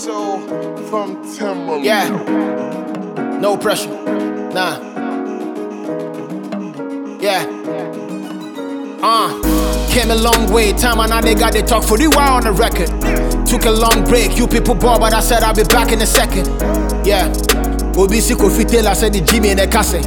So from Timberland. Yeah, no pressure, nah. Yeah, came a long way, time and now they got they talk for the while on the record. Took a long break, you people bought, but I said I'll be back in a second. Yeah, OBC Kofi Taylor said the Jimmy in the cassette.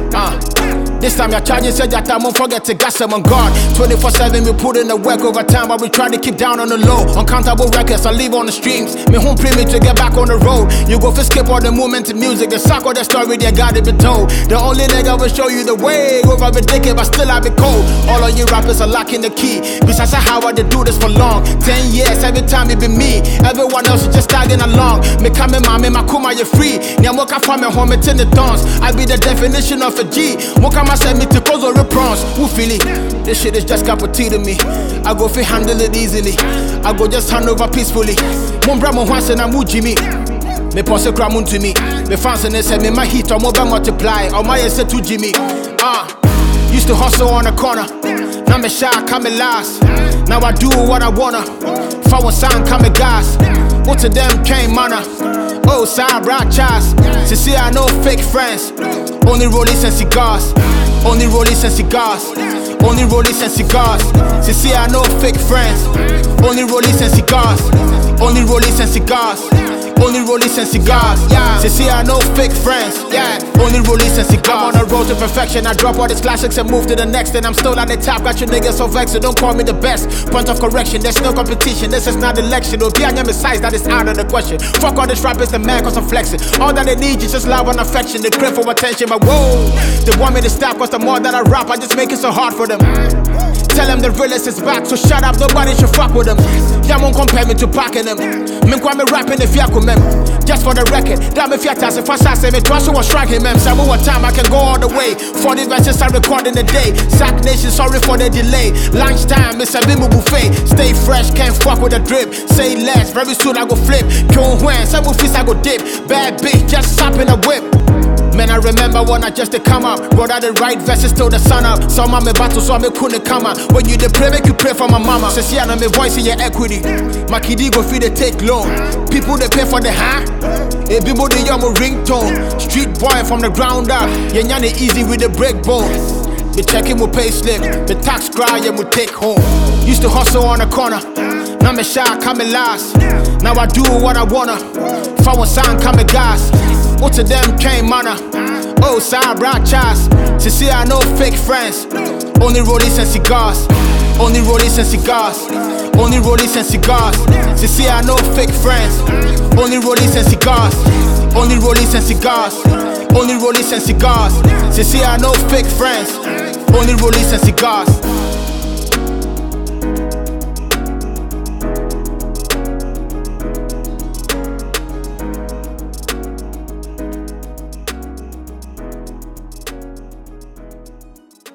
This time you're charging, said that I won't forget to gas them on guard. 24/7, we put in the work over time, but we try to keep down on the low. Uncountable records, I leave on the streams. Me home premium to get back on the road. You go for skip all the movement in music, the sack of the story, they gotta be told. The only nigga will show you the way. Go over decade, but still I be cold. All of you rappers are lacking the key. Besides how I do this for long. 10 years, every time it be me. Everyone else is just tagging along. Me coming, mommy, my kuma, you're free. Nyamoka for me home, it's in the dance. I be the definition of a G. I send me to cause or prawns. Who feel it? This shit is just cup of tea to me. I go fi handle it easily. I go just hand over peacefully. Mumbra mo once and I'm Jimmy. Me pose cramun to me. Me fans and they say me my heat or more multiply. Or my say to Jimmy. Used to hustle on the corner. Now me shy, come last. Now I do what I wanna. If I want sign, come gas. What to them came manner. Oh, side rock chas. See, I know fake friends. Only rollies and cigars. Only rollies and cigars. Only rollies and cigars. See, I know fake friends. Only rollies and cigars. Only rollies and cigars. Only rollies and cigars. Yeah. See, I know fake friends. Yeah. Only rollies and cigars. I'm on the road to perfection. I drop all these classics and move to the next. And I'm still at the top. Got your niggas so vexed. So don't call me the best. Point of correction. There's no competition. This is not election. It'll be on your size. That is out of the question. Fuck all this rappers. The man cause I'm flexing. All that they need is just love and affection. They crave for attention. But whoa, they want me to stop. Cause the more that I rap, I just make it so hard for them. Tell them the realest is back, so shut up, nobody should fuck with them. Y'all won't compare me to packing them. Me me rapping if y'all come just for the record, damn if y'all task if I say me twice was striking them. So what time I can go all the way. 40 verses I record in a day. Sack Nation, sorry for the delay. Lunchtime, it's a bimu buffet. Stay fresh, can't fuck with a drip. Say less, very soon I go flip. Kyung Hwan, some feast I go dip. Bad bitch, just stop in a whip. Man, I remember when I just come up. Brought out the right verses till the sun up. Some of me battle, so I couldn't come up. When you pray, make you pray for my mama. So see, I know my voice in your equity. My kiddie go free, they take loan. People, they pay for the A people, they young ringtone. Street boy from the ground up. Yeah, nyane easy with the break bone. Be checking with pay slip. The tax cry, yeah, we take home. Used to hustle on the corner. Now me shy, come last. Now I do what I wanna. If I want sign, come gas. What to them came manner. Oh, side rock chas. See, I know fake friends. Only rollies and cigars. Only rollies and cigars. Only rollies and cigars. See, I know fake friends. Only rollies and cigars. Only rollies and cigars. Only rollies and cigars. See, I know fake friends. Only rollies and cigars.